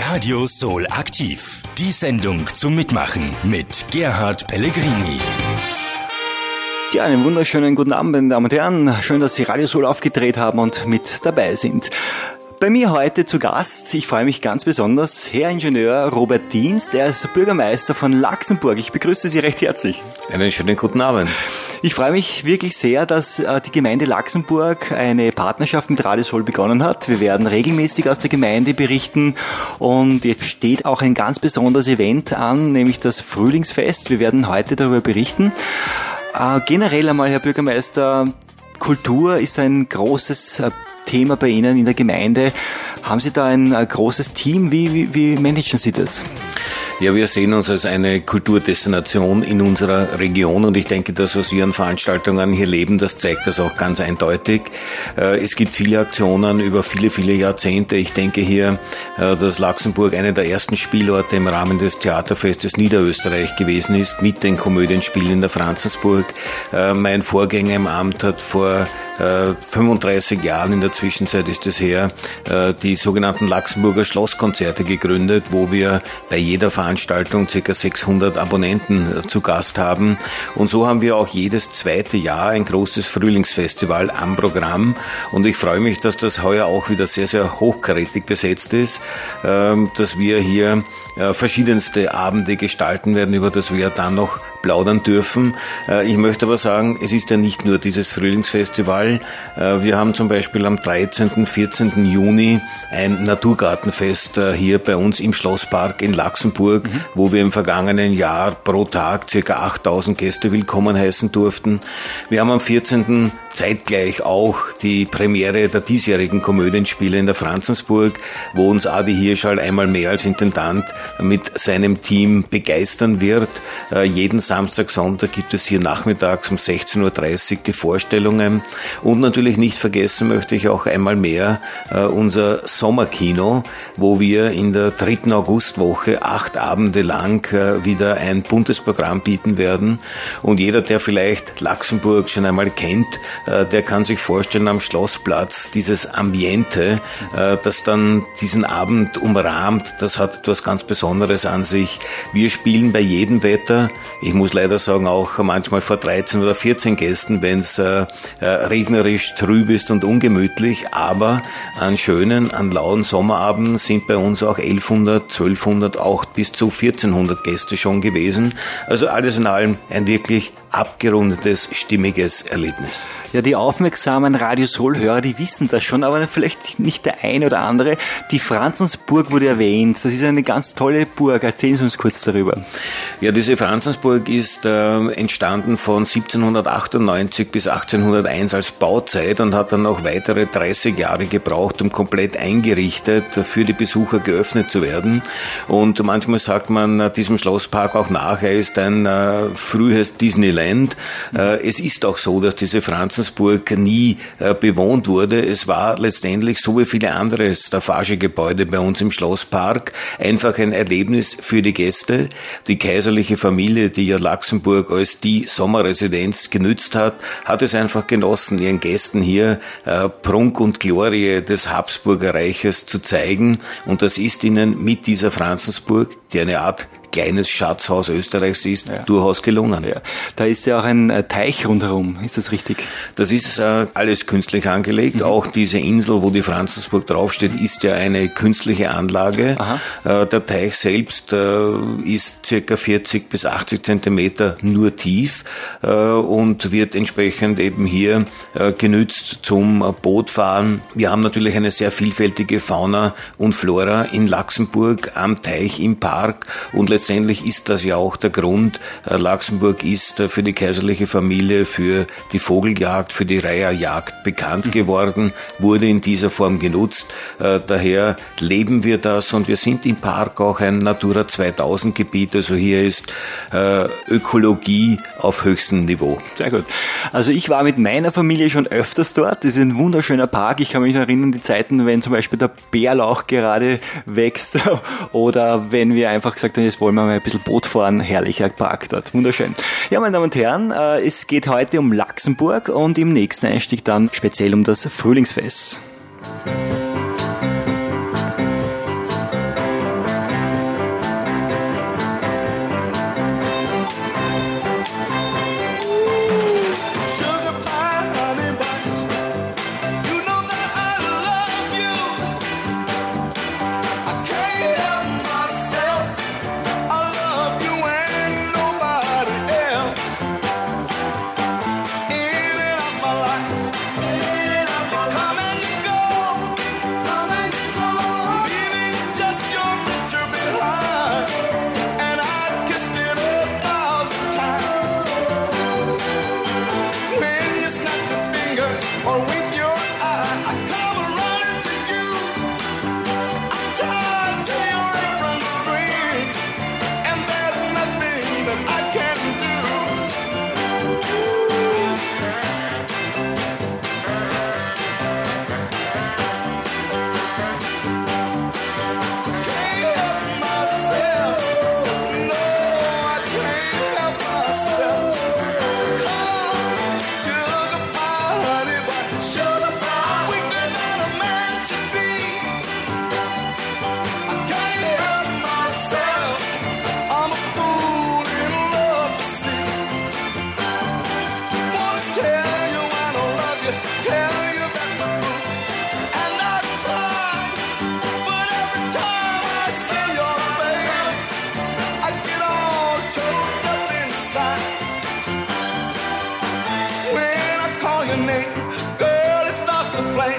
Radio Soul aktiv. Die Sendung zum Mitmachen mit Gerhard Pellegrini. Ja, einen wunderschönen guten Abend, meine Damen und Herren. Schön, dass Sie Radio Soul aufgedreht haben und mit dabei sind. Bei mir heute zu Gast, ich freue mich ganz besonders, Herr Ingenieur Robert Dienst, er ist Bürgermeister von Laxenburg. Ich begrüße Sie recht herzlich. Einen schönen guten Abend. Ich freue mich wirklich sehr, dass die Gemeinde Laxenburg eine Partnerschaft mit Radio Soul begonnen hat. Wir werden regelmäßig aus der Gemeinde berichten und jetzt steht auch ein ganz besonderes Event an, nämlich das Frühlingsfest. Wir werden heute darüber berichten. Generell einmal, Herr Bürgermeister, Kultur ist ein großes Thema bei Ihnen in der Gemeinde. Haben Sie da ein großes Team? Wie managen Sie das? Ja, wir sehen uns als eine Kulturdestination in unserer Region und ich denke, das, was wir an Veranstaltungen hier leben, das zeigt das auch ganz eindeutig. Es gibt viele Aktionen über viele Jahrzehnte. Ich denke hier, dass Laxenburg einer der ersten Spielorte im Rahmen des Theaterfestes Niederösterreich gewesen ist, mit den Komödienspielen in der Franzensburg. Mein Vorgänger im Amt hat vor 35 Jahren, in der Zwischenzeit ist es her, die sogenannten Laxenburger Schlosskonzerte gegründet, wo wir bei jeder Veranstaltung ca. 600 Abonnenten zu Gast haben. Und so haben wir auch jedes zweite Jahr ein großes Frühlingsfestival am Programm. Und ich freue mich, dass das heuer auch wieder sehr, sehr hochkarätig besetzt ist, dass wir hier verschiedenste Abende gestalten werden, über das wir dann noch plaudern dürfen. Ich möchte aber sagen, es ist ja nicht nur dieses Frühlingsfestival. Wir haben zum Beispiel am 13., 14. Juni ein Naturgartenfest hier bei uns im Schlosspark in Laxenburg, wo wir im vergangenen Jahr pro Tag ca. 8000 Gäste willkommen heißen durften. Wir haben am 14. zeitgleich auch die Premiere der diesjährigen Komödienspiele in der Franzensburg, wo uns Adi Hirschall einmal mehr als Intendant mit seinem Team begeistern wird. Jeden Samstag, Sonntag gibt es hier nachmittags um 16.30 Uhr die Vorstellungen. Und natürlich nicht vergessen möchte ich auch einmal mehr unser Sommerkino, wo wir in der 3. Augustwoche 8 Abende lang wieder ein buntes Programm bieten werden. Und jeder, der vielleicht Laxenburg schon einmal kennt, der kann sich vorstellen, am Schlossplatz dieses Ambiente, das dann diesen Abend umrahmt, das hat etwas ganz Besonderes an sich. Wir spielen bei jedem Wetter. Ich muss leider sagen, auch manchmal vor 13 oder 14 Gästen, wenn es regnerisch, trüb ist und ungemütlich. Aber an schönen, an lauen Sommerabenden sind bei uns auch 1100, 1200, auch bis zu 1400 Gäste schon gewesen. Also alles in allem ein wirklich abgerundetes, stimmiges Erlebnis. Ja, die aufmerksamen Radio Soul-Hörer, die wissen das schon, aber vielleicht nicht der eine oder andere. Die Franzensburg wurde erwähnt. Das ist eine ganz tolle Burg. Erzählen Sie uns kurz darüber. Ja, diese Franzensburg ist entstanden von 1798 bis 1801 als Bauzeit und hat dann noch weitere 30 Jahre gebraucht, um komplett eingerichtet für die Besucher geöffnet zu werden. Und manchmal sagt man diesem Schlosspark auch nach, er ist ein frühes Disneyland. Es ist auch so, dass diese Franzensburg nie bewohnt wurde. Es war letztendlich, so wie viele andere Staffagegebäude bei uns im Schlosspark, einfach ein Erlebnis für die Gäste. Die kaiserliche Familie, die ja Laxenburg als die Sommerresidenz genützt hat, hat es einfach genossen, ihren Gästen hier Prunk und Glorie des Habsburger Reiches zu zeigen. Und das ist ihnen mit dieser Franzensburg, die eine Art kleines Schatzhaus Österreichs ist, durchaus gelungen. Ja. Da ist ja auch ein Teich rundherum, ist das richtig? Das ist alles künstlich angelegt. Auch diese Insel, wo die Franzensburg draufsteht, ist ja eine künstliche Anlage. Der Teich selbst ist circa 40 bis 80 Zentimeter nur tief und wird entsprechend eben hier genützt zum Bootfahren. Wir haben natürlich eine sehr vielfältige Fauna und Flora in Laxenburg am Teich, im Park und letztendlich ist das ja auch der Grund. Laxenburg ist für die kaiserliche Familie, für die Vogeljagd, für die Reiherjagd bekannt geworden, wurde in dieser Form genutzt. Daher leben wir das und wir sind im Park auch ein Natura 2000 Gebiet. Also hier ist Ökologie auf höchstem Niveau. Sehr gut. Also ich war mit meiner Familie schon öfters dort. Das ist ein wunderschöner Park. Ich kann mich erinnern, die Zeiten, wenn zum Beispiel der Bärlauch gerade wächst oder wenn wir einfach gesagt haben, jetzt wollen wir mal ein bisschen Boot fahren. Herrlicher Park dort. Wunderschön. Ja, meine Damen und Herren, es geht heute um Laxenburg und im nächsten Einstieg dann speziell um das Frühlingsfest.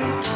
Wind.